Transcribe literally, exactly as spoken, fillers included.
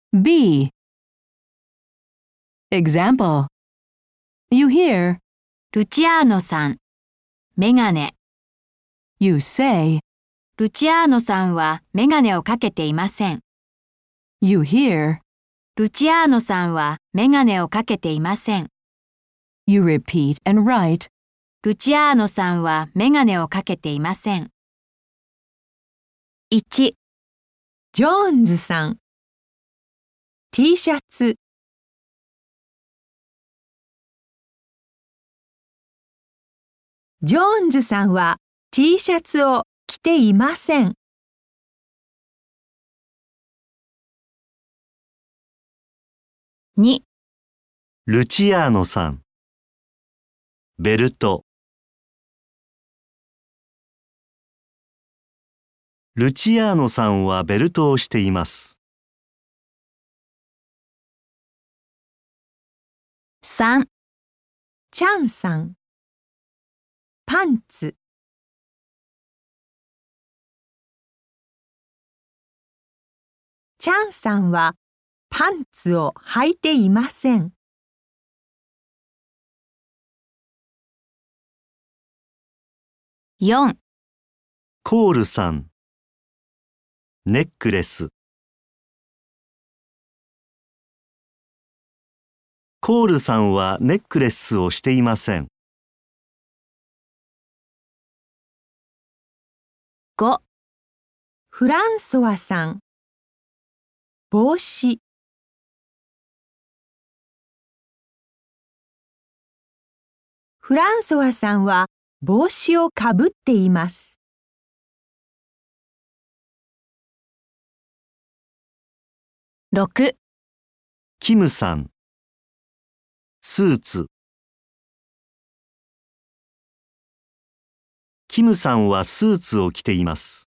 B. Example. You hear, ルチアーノさん、メガネ。 you say, ルチアーノさんはメガネをかけていません。 you hear, ルチアーノさんはメガネをかけていません。 you repeat and write, ルチアーノさんはメガネをかけていません。いち、 ジョーンズさん T シャツジョーンズさんは T シャツを着ていません。 に、 ルチアーノさん。ベルト。ルチアーノさんはベルトをしています。 さん、 チャンさんパンツチャンさんはパンツを履いていません。 よん、 コールさん。ネックレス。コールさんはネックレスをしていません。 ご、 フランソワさん帽子フランソワさんは帽子をかぶっています。 ろく、 キムさん。スーツ。キムさんはスーツを着ています。